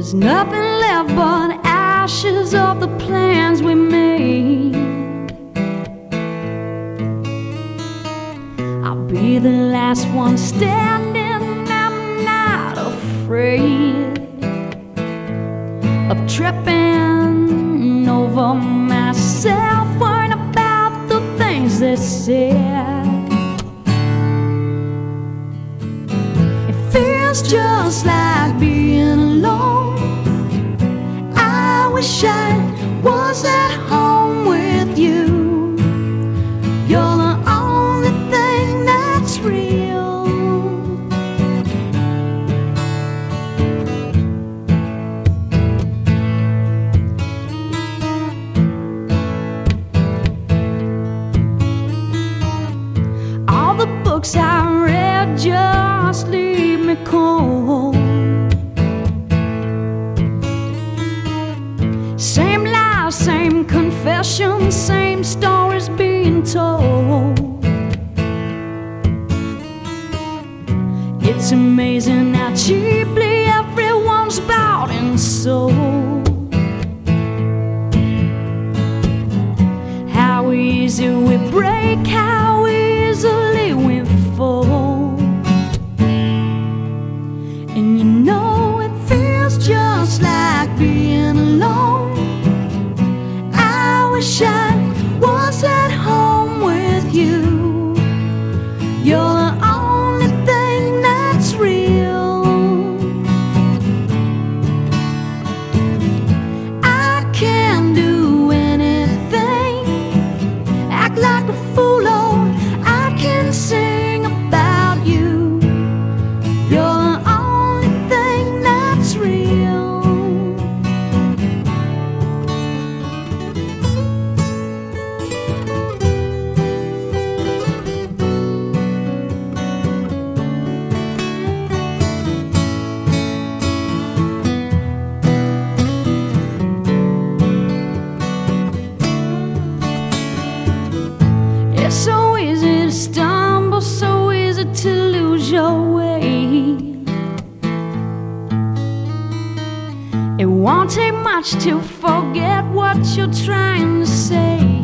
There's nothing left but ashes of the plans we made. I'll be the last one standing. I'm not afraid of tripping over myself, worrying about the things they said. It feels just like being alone. I wish I was at home with you. You're the only thing that's real. All the books I read just leave me cold. Same lies, same confessions, same stories being told. It's amazing how cheaply everyone's bought and sold. How easy we break, how easily we fold. And you know it feels just like being alone. I wish I was at home with you. You're the only thing that's real. I can't do anything, act like a fool, or I can sing about you. You're the only thing that's real. It's so easy to stumble, so easy to lose your way. It won't take much to forget what you're trying to say.